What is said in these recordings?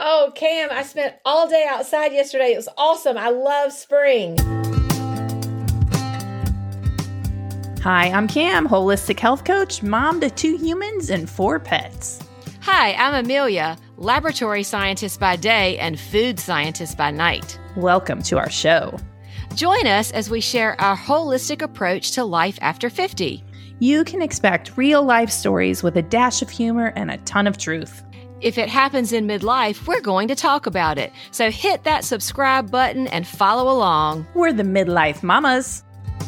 Oh, Cam, I spent all day outside yesterday. It was awesome. I love spring. Hi, I'm Cam, holistic health coach, mom to 2 humans and 4 pets. Hi, I'm Amelia, laboratory scientist by day and food scientist by night. Welcome to our show. Join us as we share our holistic approach to life after 50. You can expect real life stories with a dash of humor and a ton of truth. If it happens in midlife, we're going to talk about it. So hit that subscribe button and follow along. We're the midlife mamas.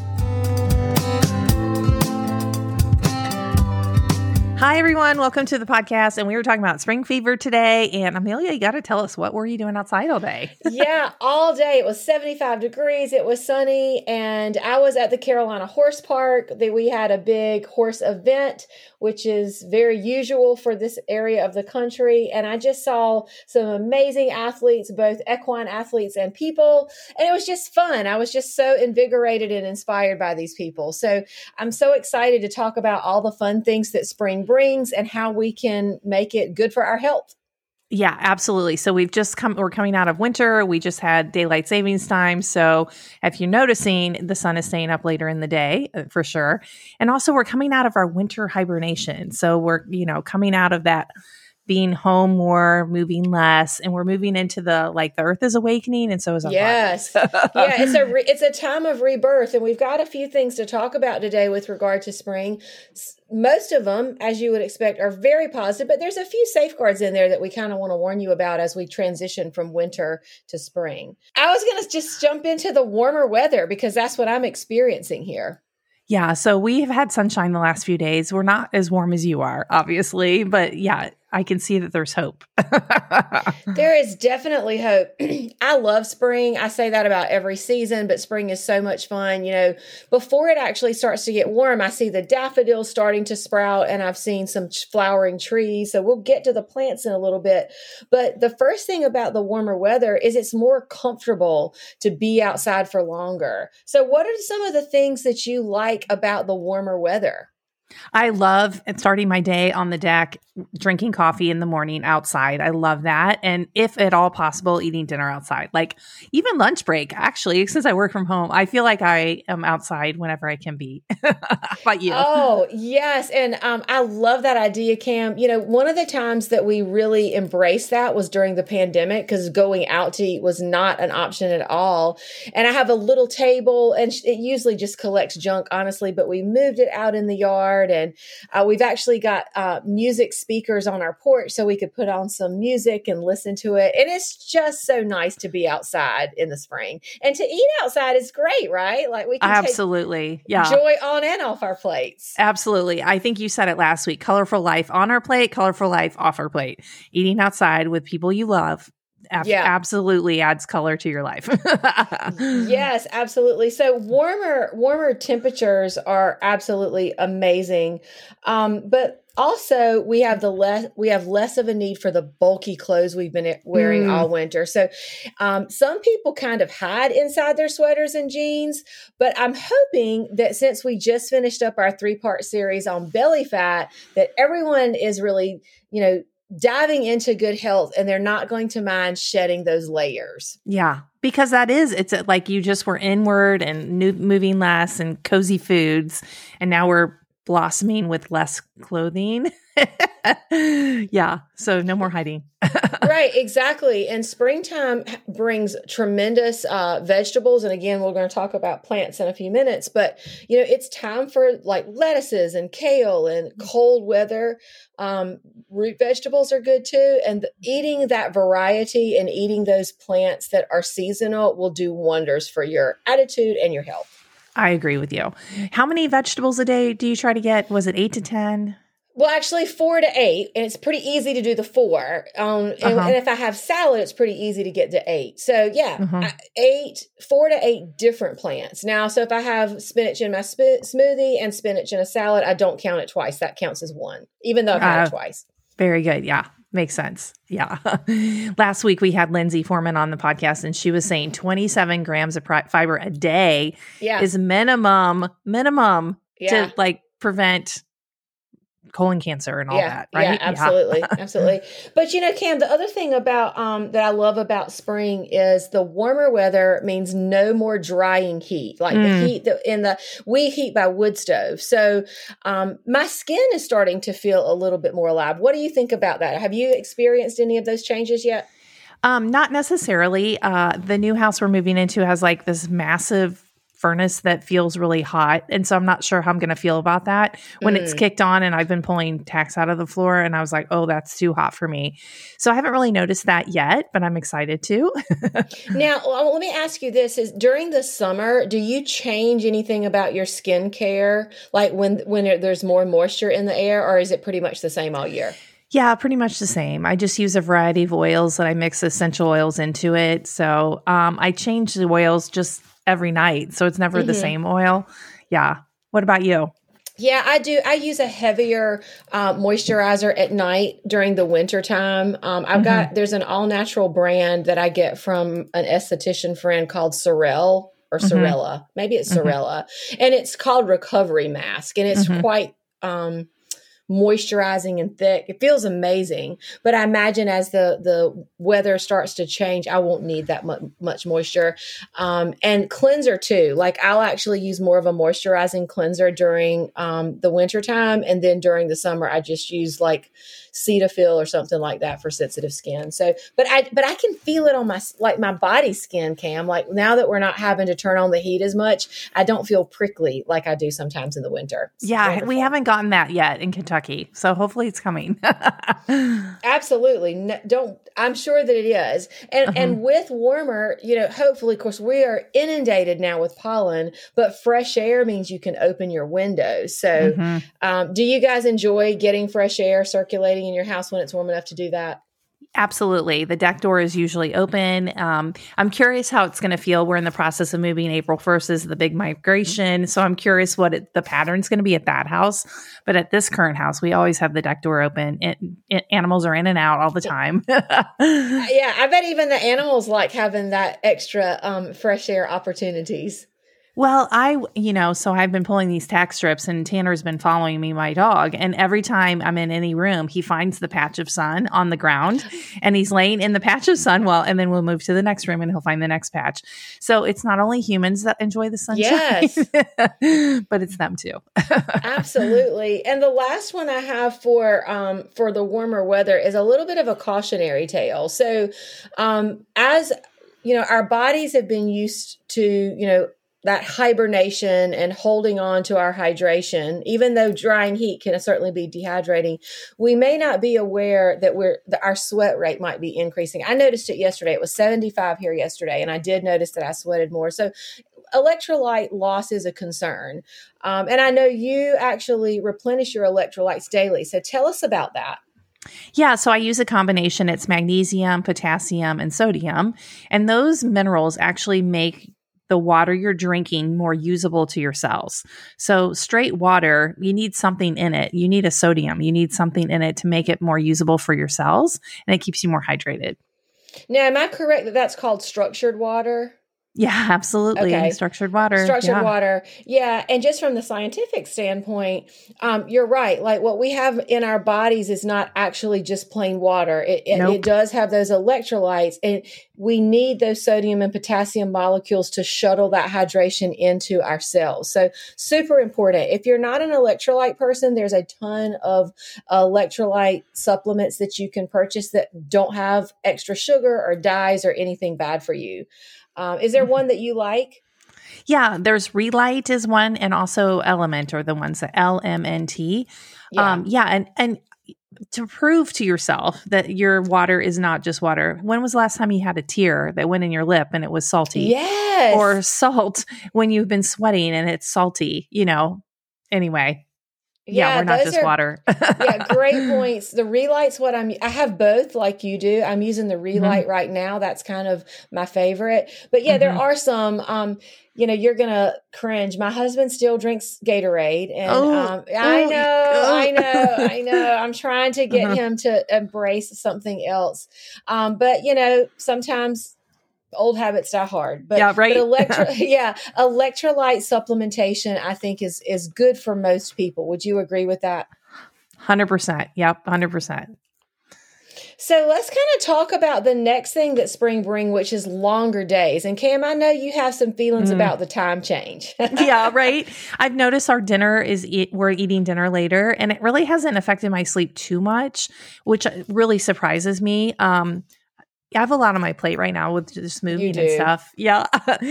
Hi, everyone. Welcome to the podcast. And we were talking about spring fever today. And Amelia, you got to tell us, what were you doing outside all day? Yeah, all day. It was 75 degrees. It was sunny. And I was at the Carolina Horse Park. We had a big horse event, which is very usual for this area of the country. And I just saw some amazing athletes, both equine athletes and people. And it was just fun. I was just so invigorated and inspired by these people. So I'm so excited to talk about all the fun things that spring brings and how we can make it good for our health. Yeah, absolutely. So we're coming out of winter. We just had daylight savings time. So if you're noticing, the sun is staying up later in the day for sure. And also we're coming out of our winter hibernation. So we're, coming out of that being home more, moving less, and we're moving into the earth is awakening, and so is our yes. bodies. Yeah, it's a time of rebirth, and we've got a few things to talk about today with regard to spring. Most of them, as you would expect, are very positive, but there's a few safeguards in there that we kind of want to warn you about as we transition from winter to spring. I was going to just jump into the warmer weather because that's what I'm experiencing here. Yeah, so we've had sunshine the last few days. We're not as warm as you are, obviously, but yeah, I can see that there's hope. There is definitely hope. I love spring. I say that about every season, but spring is so much fun. Before it actually starts to get warm, I see the daffodils starting to sprout and I've seen some flowering trees. So we'll get to the plants in a little bit. But the first thing about the warmer weather is it's more comfortable to be outside for longer. So what are some of the things that you like about the warmer weather? I love starting my day on the deck, drinking coffee in the morning outside. I love that. And if at all possible, eating dinner outside, even lunch break. Actually, since I work from home, I feel like I am outside whenever I can be. How about you? Oh, yes. And I love that idea, Cam. One of the times that we really embraced that was during the pandemic because going out to eat was not an option at all. And I have a little table and it usually just collects junk, honestly, but we moved it out in the yard. And we've actually got music speakers on our porch so we could put on some music and listen to it. And it's just so nice to be outside in the spring. And to eat outside is great, right? We can absolutely, take joy on and off our plates. Absolutely. I think you said it last week. Colorful life on our plate, colorful life off our plate. Eating outside with people you love. Absolutely adds color to your life. Yes, absolutely. So warmer temperatures are absolutely amazing. But also we have less of a need for the bulky clothes we've been wearing all winter. So some people kind of hide inside their sweaters and jeans, but I'm hoping that since we just finished up our 3-part series on belly fat, that everyone is really, diving into good health and they're not going to mind shedding those layers. Yeah, because it's like you just were inward and moving less and cozy foods. And now we're blossoming with less clothing. Yeah. So no more hiding. Right. Exactly. And springtime brings tremendous vegetables. And again, we're going to talk about plants in a few minutes, but it's time for lettuces and kale and cold weather. Root vegetables are good too. And eating that variety and eating those plants that are seasonal will do wonders for your attitude and your health. I agree with you. How many vegetables a day do you try to get? Was it 8 to 10? Well, actually 4 to 8, and it's pretty easy to do the 4. And if I have salad, it's pretty easy to get to 8. So yeah, 4 to 8 different plants. Now, so if I have spinach in my smoothie and spinach in a salad, I don't count it twice. That counts as 1, even though I've had it twice. Very good. Yeah. Makes sense. Yeah. Last week we had Lindsay Foreman on the podcast and she was saying 27 grams of fiber a day is minimum to prevent colon cancer and all that, right? Yeah, absolutely. Absolutely. But Cam, the other thing about that I love about spring is the warmer weather means no more drying heat. Like the heat we heat by wood stove. So my skin is starting to feel a little bit more alive. What do you think about that? Have you experienced any of those changes yet? Not necessarily. The new house we're moving into has like this massive furnace that feels really hot. And so I'm not sure how I'm going to feel about that when it's kicked on and I've been pulling tacks out of the floor and I was like, oh, that's too hot for me. So I haven't really noticed that yet, but I'm excited to. Now, let me ask you this, is during the summer, do you change anything about your skincare? Like when there's more moisture in the air, or is it pretty much the same all year? Yeah, pretty much the same. I just use a variety of oils and I mix essential oils into it. So I change the oils just every night. So it's never the same oil. Yeah. What about you? Yeah, I do. I use a heavier moisturizer at night during the winter time. There's an all natural brand that I get from an esthetician friend called Sorel or Sorella. Maybe it's Sorella. And it's called Recovery Mask. And it's quite moisturizing and thick. It feels amazing, but I imagine as the weather starts to change, I won't need that much moisture. And cleanser too. Like I'll actually use more of a moisturizing cleanser during the winter time, and then during the summer, I just use like Cetaphil or something like that for sensitive skin. So, but I can feel it on my body skin, Cam. Like now that we're not having to turn on the heat as much, I don't feel prickly like I do sometimes in the winter. It's wonderful. We haven't gotten that yet in Kentucky, so hopefully it's coming. Absolutely. I'm sure that it is. And with warmer, hopefully, of course, we are inundated now with pollen, but fresh air means you can open your windows. So do you guys enjoy getting fresh air circulating in your house when it's warm enough to do that? Absolutely. The deck door is usually open. I'm curious how it's going to feel. We're in the process of moving. April 1st is the big migration. So I'm curious what the pattern's going to be at that house. But at this current house, we always have the deck door open. Animals are in and out all the time. Yeah, I bet even the animals like having that extra fresh air opportunities. Well, so I've been pulling these tack strips and Tanner's been following me, my dog. And every time I'm in any room, he finds the patch of sun on the ground and he's laying in the patch of sun. And then we'll move to the next room and he'll find the next patch. So it's not only humans that enjoy the sunshine, yes, but it's them too. Absolutely. And the last one I have for the warmer weather is a little bit of a cautionary tale. So, as our bodies have been used to, that hibernation and holding on to our hydration, even though drying heat can certainly be dehydrating, we may not be aware that our sweat rate might be increasing. I noticed it yesterday. It was 75 here yesterday, and I did notice that I sweated more. So electrolyte loss is a concern. And I know you actually replenish your electrolytes daily. So tell us about that. Yeah, so I use a combination. It's magnesium, potassium, and sodium. And those minerals actually make the water you're drinking more usable to your cells. So straight water, you need something in it. You need a sodium. You need something in it to make it more usable for your cells, and it keeps you more hydrated. Now, am I correct that that's called structured water? Yeah, absolutely. Okay. Structured water. Water. Yeah. And just from the scientific standpoint, you're right. Like what we have in our bodies is not actually just plain water. It does have those electrolytes, and we need those sodium and potassium molecules to shuttle that hydration into our cells. So super important. If you're not an electrolyte person, there's a ton of electrolyte supplements that you can purchase that don't have extra sugar or dyes or anything bad for you. Is there one that you like? Yeah, there's Relight is one, and also Element are the ones that LMNT. Yeah. And to prove to yourself that your water is not just water. When was the last time you had a tear that went in your lip and it was salty? Yes. Or salt when you've been sweating and it's salty, anyway. Yeah, we're not just water. Yeah, great points. The Relight's what I have both like you do. I'm using the Relight right now. That's kind of my favorite. But yeah, there are some, you're going to cringe. My husband still drinks Gatorade. And I know. I'm trying to get him to embrace something else. But, sometimes old habits die hard. But, yeah, right. But electrolyte supplementation, I think, is good for most people. Would you agree with that? 100%. Yep. 100%. So let's kind of talk about the next thing that spring bring, which is longer days. And Cam, I know you have some feelings about the time change. Yeah, right. I've noticed our dinner we're eating dinner later, and it really hasn't affected my sleep too much, which really surprises me. I have a lot on my plate right now with just moving and stuff. Yeah.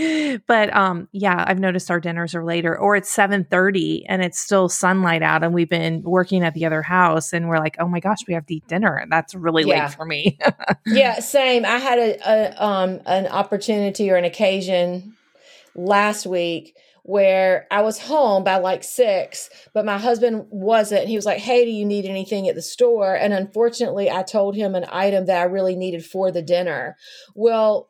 But yeah, I've noticed our dinners are later, or it's 7:30 and it's still sunlight out and we've been working at the other house and we're like, oh my gosh, we have to eat dinner. That's really late for me. Yeah, same. I had an opportunity or an occasion last week where I was home by like 6, but my husband wasn't. He was like, hey, do you need anything at the store? And unfortunately, I told him an item that I really needed for the dinner. Well,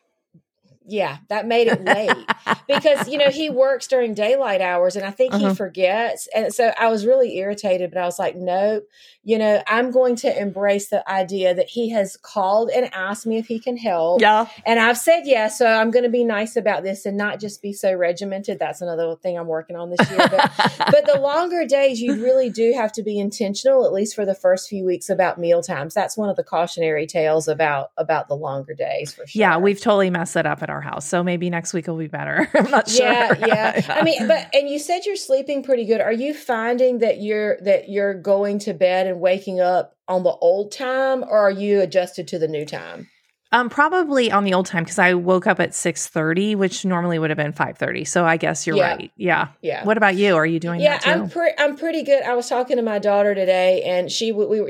yeah, that made it late because, he works during daylight hours and I think he forgets. And so I was really irritated, but I was like, nope, I'm going to embrace the idea that he has called and asked me if he can help. Yeah. And I've said yes. So I'm going to be nice about this and not just be so regimented. That's another thing I'm working on this year. But the longer days, you really do have to be intentional, at least for the first few weeks, about meal times. That's one of the cautionary tales about the longer days for sure. Yeah, we've totally messed that up at our house. So maybe next week will be better. I'm not sure. Yeah. I mean, and you said you're sleeping pretty good. Are you finding that you're going to bed and waking up on the old time, or are you adjusted to the new time? Probably on the old time because I woke up at 6:30, which normally would have been 5:30. So I guess you're right. Yeah. What about you? Are you doing that too? I'm pretty good. I was talking to my daughter today, and she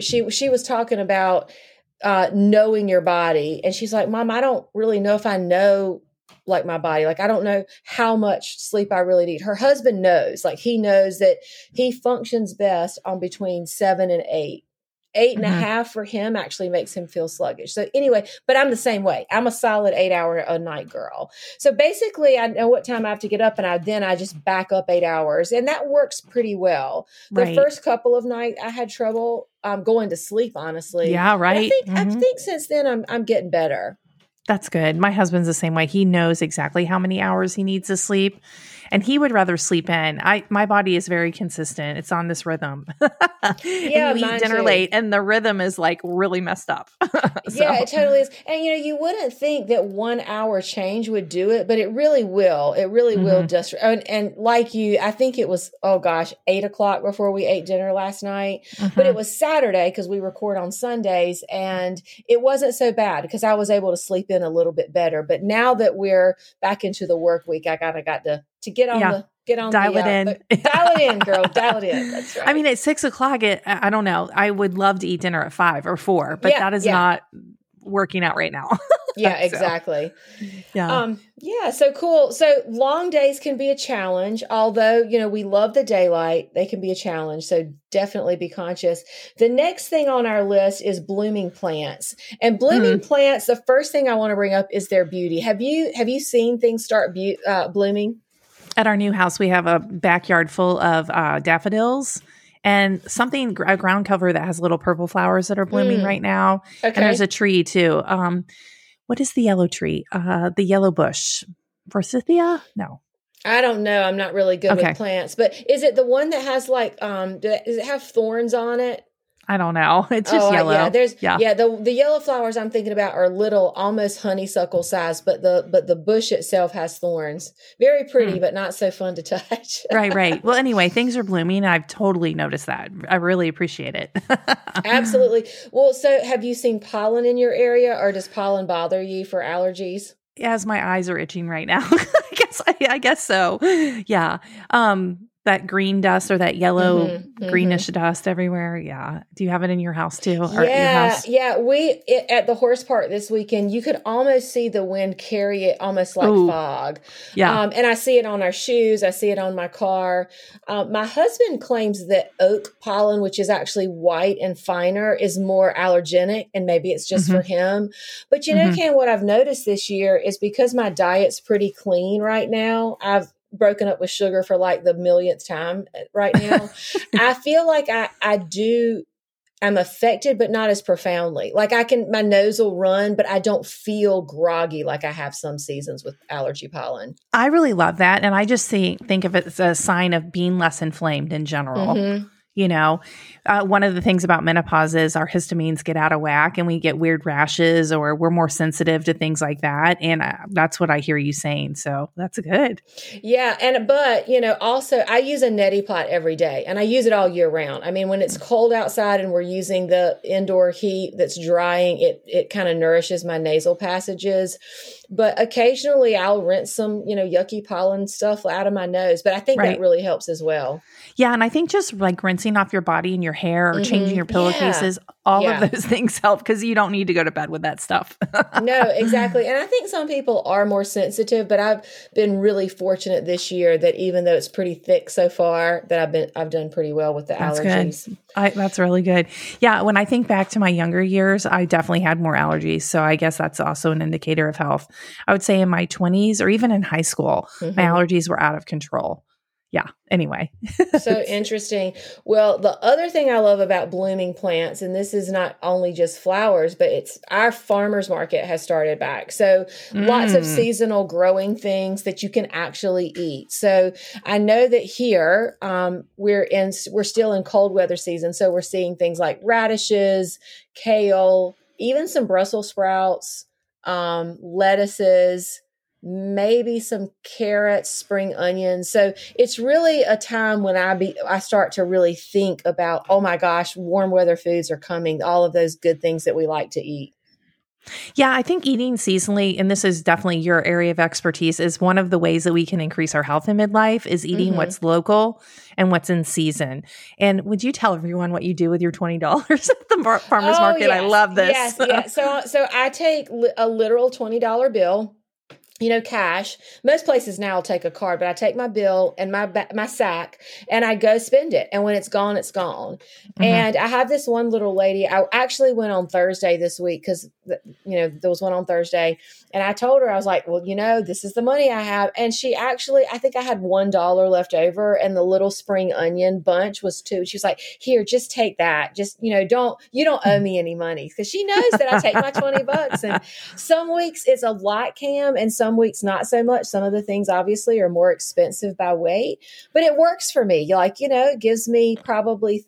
was talking about knowing your body, and she's like, Mom, I don't really know if I know like my body. Like, I don't know how much sleep I really need. Her husband knows, like he knows that he functions best on between 7 and 8. 8.5 for him actually makes him feel sluggish. So anyway, but I'm the same way. I'm a solid 8-hour a night girl. So basically I know what time I have to get up and I just back up 8 hours and that works pretty well. The first couple of nights I had trouble going to sleep, honestly. Yeah. Right. I think since then I'm getting better. That's good. My husband's the same way. He knows exactly how many hours he needs to sleep. And he would rather sleep in. My body is very consistent. It's on this rhythm. Yeah, and you eat dinner late and the rhythm is like really messed up. Yeah, it totally is. And you wouldn't think that 1 hour change would do it, but it really will. It really will just, and like you, I think it was, 8 o'clock before we ate dinner last night, but it was Saturday because we record on Sundays and it wasn't so bad because I was able to sleep in a little bit better. But now that we're back into the work week, I got to get on dial it in. Dial it in, girl. Dial it in. That's right. I mean, at 6 o'clock, I don't know. I would love to eat dinner at 5 or 4, but that is not working out right now. Yeah, exactly. Yeah. So cool. So long days can be a challenge, although, we love the daylight. They can be a challenge. So definitely be conscious. The next thing on our list is blooming plants. And blooming plants, the first thing I want to bring up is their beauty. Have you seen things start blooming? At our new house, we have a backyard full of daffodils and a ground cover that has little purple flowers that are blooming right now. Okay. And there's a tree too. What is the yellow tree? The yellow bush. Forsythia? No. I don't know. I'm not really good with plants. But is it the one that has like, does it have thorns on it? I don't know. It's just yellow. The yellow flowers I'm thinking about are little, almost honeysuckle size, but the bush itself has thorns. Very pretty, but not so fun to touch. Right. Well, anyway, things are blooming. I've totally noticed that. I really appreciate it. Absolutely. Well, so have you seen pollen in your area, or does pollen bother you for allergies? As my eyes are itching right now. I guess so. Yeah. That green dust or that yellow greenish dust everywhere. Yeah. Do you have it in your house too? Or at your house? Yeah. At the horse park this weekend, you could almost see the wind carry it almost like fog. Yeah. And I see it on our shoes. I see it on my car. My husband claims that oak pollen, which is actually white and finer, is more allergenic, and maybe it's just for him. But Ken, what I've noticed this year is because my diet's pretty clean right now, I've broken up with sugar for like the millionth time right now. I feel like I'm affected, but not as profoundly. Like my nose will run, but I don't feel groggy like I have some seasons with allergy pollen. I really love that. And I just think of it as a sign of being less inflamed in general. One of the things about menopause is our histamines get out of whack and we get weird rashes, or we're more sensitive to things like that. And that's what I hear you saying. So that's good. Yeah. But also I use a neti pot every day, and I use it all year round. I mean, when it's cold outside and we're using the indoor heat that's drying, it kind of nourishes my nasal passages. But occasionally I'll rinse some, yucky pollen stuff out of my nose. But I think that really helps as well. Yeah. And I think just like rinsing off your body and your hair, or changing your pillowcases, all of those things help, because you don't need to go to bed with that stuff. No, exactly. And I think some people are more sensitive, but I've been really fortunate this year that even though it's pretty thick so far, that I've done pretty well with the allergies. Good. That's really good. Yeah. When I think back to my younger years, I definitely had more allergies. So I guess that's also an indicator of health. I would say in my 20s or even in high school, my allergies were out of control. Yeah. Anyway. So interesting. Well, the other thing I love about blooming plants, and this is not only just flowers, but it's our farmers market has started back. So lots of seasonal growing things that you can actually eat. So I know that here we're still in cold weather season. So we're seeing things like radishes, kale, even some Brussels sprouts, lettuces, maybe some carrots, spring onions. So it's really a time when I start to really think about, oh my gosh, warm weather foods are coming, all of those good things that we like to eat. Yeah, I think eating seasonally, and this is definitely your area of expertise, is one of the ways that we can increase our health in midlife is eating what's local and what's in season. And would you tell everyone what you do with your $20 at the farmer's market? Yes. I love this. Yes. So I take a literal $20 bill. Cash. Most places now will take a card, but I take my bill and my sack and I go spend it. And when it's gone, it's gone. And I have this one little lady. I actually went on Thursday this week because, there was one on Thursday. And I told her, I was like, well, this is the money I have. And she actually, I think I had $1 left over, and the little spring onion bunch was $2. She was like, here, just take that. Just, you don't owe me any money, because she knows that I take my $20. And some weeks it's a lot, Cam, and some weeks not so much. Some of the things obviously are more expensive by weight, but it works for me. It gives me probably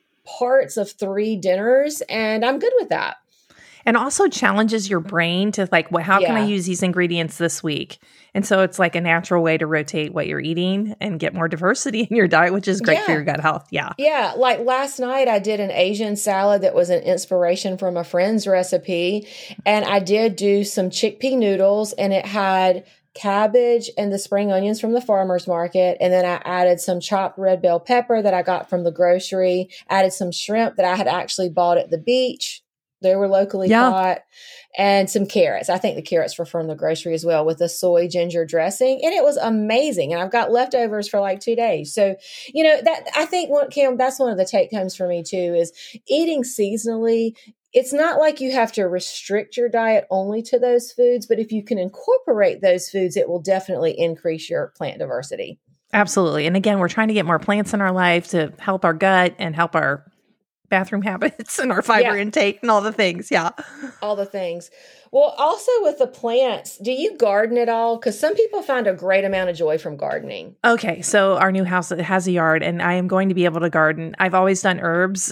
parts of 3 dinners, and I'm good with that. And also challenges your brain to how can I use these ingredients this week? And so it's like a natural way to rotate what you're eating and get more diversity in your diet, which is great for your gut health. Yeah. Yeah. Like last night I did an Asian salad that was an inspiration from a friend's recipe. And I did do some chickpea noodles, and it had cabbage and the spring onions from the farmer's market. And then I added some chopped red bell pepper that I got from the grocery, added some shrimp that I had actually bought at the beach. They were locally caught, and some carrots. I think the carrots were from the grocery as well, with a soy ginger dressing. And it was amazing. And I've got leftovers for like 2 days. So, that I think Cam, that's one of the take homes for me too, is eating seasonally. It's not like you have to restrict your diet only to those foods, but if you can incorporate those foods, it will definitely increase your plant diversity. Absolutely. And again, we're trying to get more plants in our life to help our gut and help our bathroom habits and our fiber intake and all the things. Yeah. All the things. Well, also with the plants, do you garden at all? Because some people find a great amount of joy from gardening. Okay. So our new house has a yard, and I am going to be able to garden. I've always done herbs.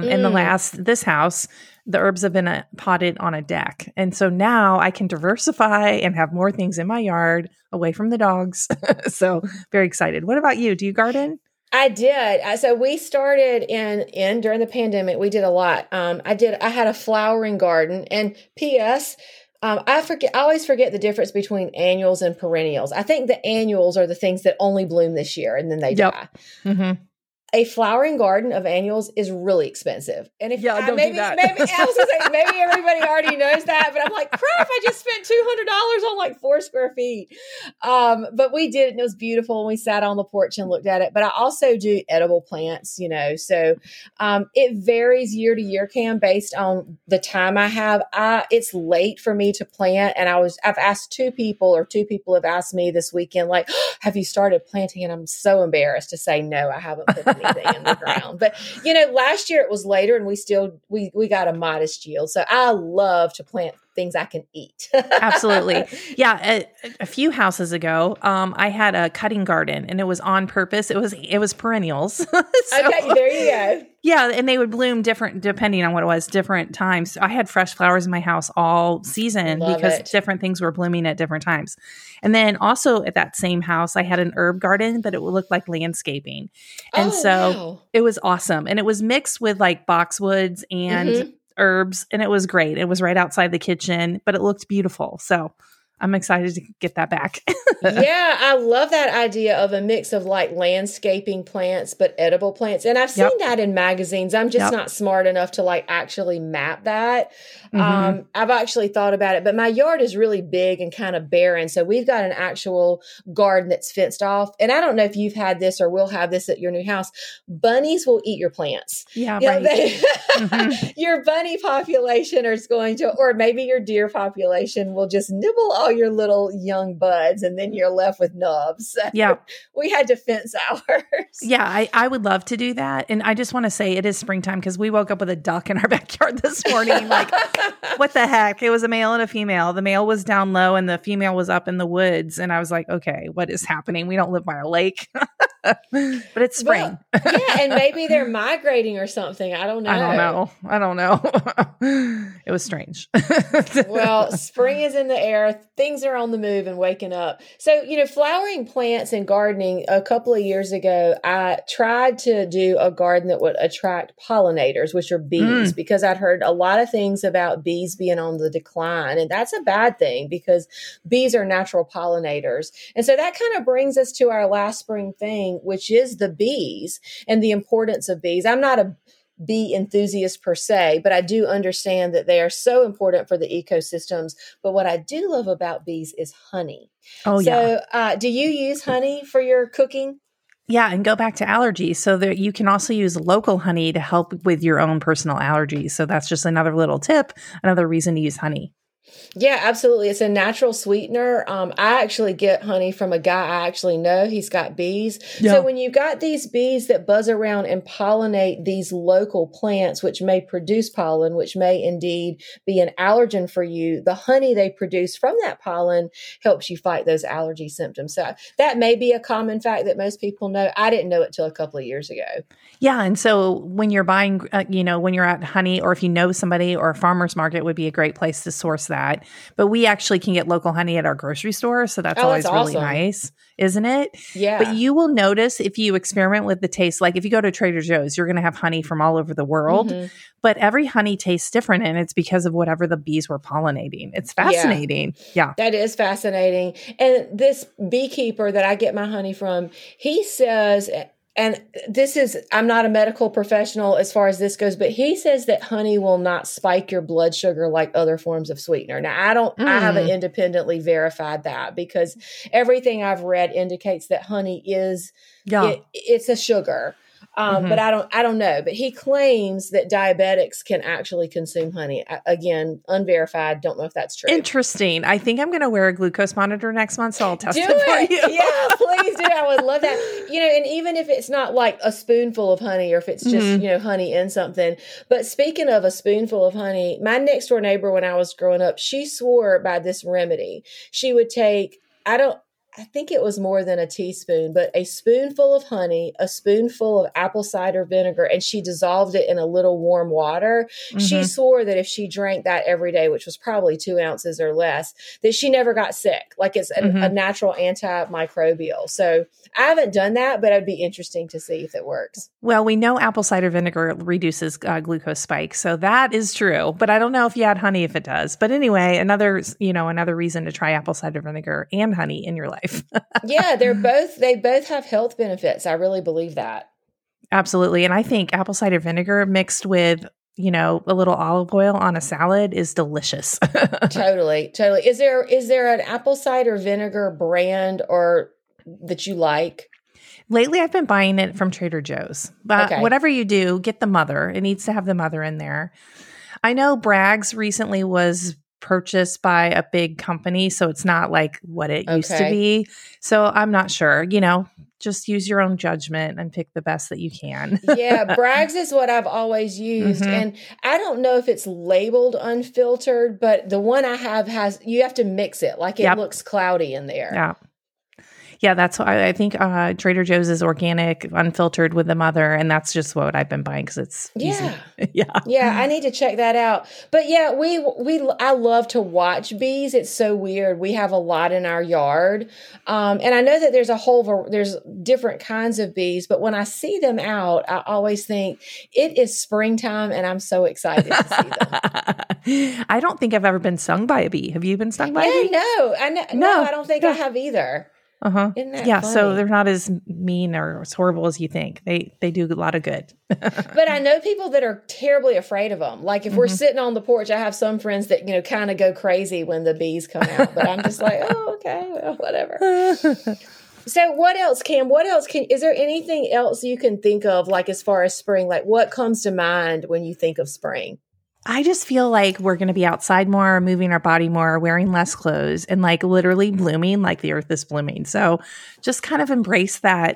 This house, the herbs have been potted on a deck. And so now I can diversify and have more things in my yard away from the dogs. So very excited. What about you? Do you garden? I did. So we started in during the pandemic. We did a lot. I had a flowering garden, and P.S. I always forget the difference between annuals and perennials. I think the annuals are the things that only bloom this year and then they die. Mm-hmm. A flowering garden of annuals is really expensive. And if don't do that. Maybe I was gonna say, maybe everybody already knows that, but I'm like, crap, I just spent $200 on like 4 square feet. But we did it, and it was beautiful. And we sat on the porch and looked at it. But I also do edible plants, so it varies year to year, Cam, based on the time I have. It's late for me to plant, and I've asked 2 people have asked me this weekend, like, have you started planting? And I'm so embarrassed to say no, I haven't put anything in the ground. But last year it was later, and we got a modest yield. So I love to plant things I can eat. Absolutely. Yeah. A few houses ago, I had a cutting garden and it was on purpose. It was perennials. Okay, there you go. Yeah. And they would bloom different, depending on what it was, different times. I had fresh flowers in my house all season Love because it. different things were blooming at different times. And then also at that same house, I had an herb garden, but it would look like landscaping. And Wow. it was awesome. And it was mixed with like boxwoods and herbs, and it was great. It was right outside the kitchen, but it looked beautiful. So I'm excited to get that back. Yeah, I love that idea of a mix of like landscaping plants, but edible plants. And I've seen that in magazines. I'm just not smart enough to like actually map that. I've actually thought about it, but my yard is really big and kind of barren. So we've got an actual garden that's fenced off. And I don't know if you've had this or will have this at your new house. Bunnies will eat your plants. Yeah, You know, right. your bunny population is going to, or maybe your deer population will just nibble all your little young buds, and then you're left with nubs. So Yeah. we had to fence ours. Yeah, I would love to do that. And I just want to say it is springtime because we woke up with a duck in our backyard this morning. Like, what the heck? It was a male and a female. The male was down low and the female was up in the woods. And I was like, okay, what is happening? We don't live by a lake. But it's spring. Well, yeah, and maybe they're migrating or something. I don't know. I don't know. It was strange. Well, spring is in the air. Things are on the move and waking up. So, flowering plants and gardening, a couple of years ago, I tried to do a garden that would attract pollinators, which are bees, because I'd heard a lot of things about bees being on the decline. And that's a bad thing because bees are natural pollinators. And so that kind of brings us to our last spring thing, which is the bees and the importance of bees. I'm not a bee enthusiast per se, but I do understand that they are so important for the ecosystems. But what I do love about bees is honey. Oh, yeah. So do you use honey for your cooking? Yeah, and go back to allergies. So that you can also use local honey to help with your own personal allergies. So that's just another little tip, another reason to use honey. Yeah, absolutely. It's a natural sweetener. I actually get honey from a guy I actually know. He's got bees. Yeah. So when you've got these bees that buzz around and pollinate these local plants, which may produce pollen, which may indeed be an allergen for you, the honey they produce from that pollen helps you fight those allergy symptoms. So that may be a common fact that most people know. I didn't know it till a couple of years ago. Yeah. And so when you're buying, when you're at honey, or if you know somebody, or a farmer's market would be a great place to source that. But we actually can get local honey at our grocery store. So that's always really nice, isn't it? Yeah. But you will notice if you experiment with the taste, like if you go to Trader Joe's, you're going to have honey from all over the world. But every honey tastes different, and it's because of whatever the bees were pollinating. It's fascinating. Yeah. That is fascinating. And this beekeeper that I get my honey from, he says, and I'm not a medical professional as far as this goes, but he says that honey will not spike your blood sugar like other forms of sweetener. Now, I haven't independently verified that because everything I've read indicates that honey is, it's a sugar. But I don't know. But he claims that diabetics can actually consume honey. Again, unverified. Don't know if that's true. Interesting. I think I'm going to wear a glucose monitor next month, so I'll test it for you. Yeah, please do. I would love that. And even if it's not like a spoonful of honey, or if it's just, honey in something. But speaking of a spoonful of honey, my next door neighbor when I was growing up, she swore by this remedy. She would take, I think it was more than a teaspoon, but a spoonful of honey, a spoonful of apple cider vinegar, and she dissolved it in a little warm water. She swore that if she drank that every day, which was probably 2 ounces or less, that she never got sick. Like it's a natural antimicrobial. So I haven't done that, but it'd be interesting to see if it works. Well, we know apple cider vinegar reduces glucose spikes, so that is true. But I don't know if you add honey if it does. But anyway, another reason to try apple cider vinegar and honey in your life. Yeah, they both have health benefits. I really believe that. Absolutely. And I think apple cider vinegar mixed with, a little olive oil on a salad is delicious. Totally. Is there an apple cider vinegar brand or that you like? Lately, I've been buying it from Trader Joe's. But whatever you do, get the mother. It needs to have the mother in there. I know Bragg's recently was purchased by a big company, so it's not like what it used to be. So I'm not sure. just use your own judgment and pick the best that you can. Yeah, Bragg's is what I've always used. And I don't know if it's labeled unfiltered, but the one I have you have to mix it. Like it looks cloudy in there. Yeah. Yeah, that's why I think Trader Joe's is organic, unfiltered with the mother, and that's just what I've been buying because it's easy. Yeah, I need to check that out. But yeah, I love to watch bees. It's so weird. We have a lot in our yard, and I know that there's different kinds of bees. But when I see them out, I always think it is springtime, and I'm so excited to see them. I don't think I've ever been stung by a bee. Have you been stung by a bee? No, I don't think I have either. Isn't that funny? So they're not as mean or as horrible as you think. They do a lot of good. But I know people that are terribly afraid of them. Like if we're sitting on the porch, I have some friends that, kind of go crazy when the bees come out. But I'm just like, oh, okay, well, whatever. So what else, Cam? Is there anything else you can think of, like as far as spring? Like what comes to mind when you think of spring? I just feel like we're going to be outside more, moving our body more, wearing less clothes, and like literally blooming like the earth is blooming. So just kind of embrace that.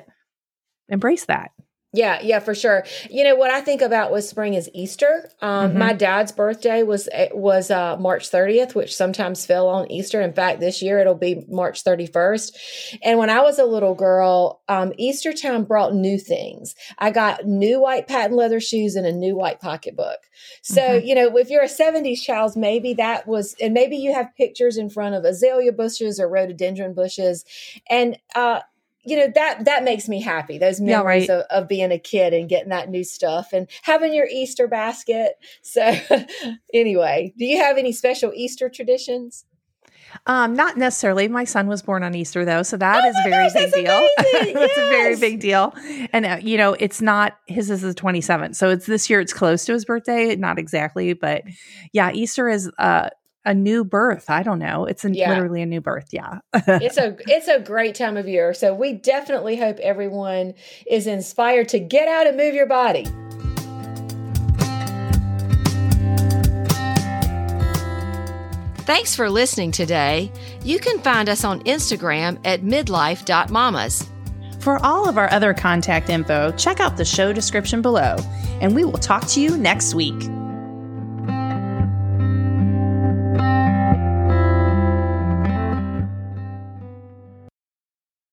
Yeah, for sure. What I think about with spring is Easter. My dad's birthday was March 30th, which sometimes fell on Easter. In fact, this year it'll be March 31st. And when I was a little girl, Easter time brought new things. I got new white patent leather shoes and a new white pocketbook. So, if you're a 70s child, maybe that was, and maybe you have pictures in front of azalea bushes or rhododendron bushes. And, that makes me happy. Those memories of being a kid and getting that new stuff and having your Easter basket. So anyway, do you have any special Easter traditions? Not necessarily. My son was born on Easter though. So that is a very big deal. That's a very big deal. And it's not, his is the 27th. So it's this year, it's close to his birthday. Not exactly, but yeah, Easter is, a new birth. I don't know. It's literally a new birth. Yeah. It's a great time of year. So we definitely hope everyone is inspired to get out and move your body. Thanks for listening today. You can find us on Instagram at midlife.mamas. For all of our other contact info, check out the show description below, and we will talk to you next week.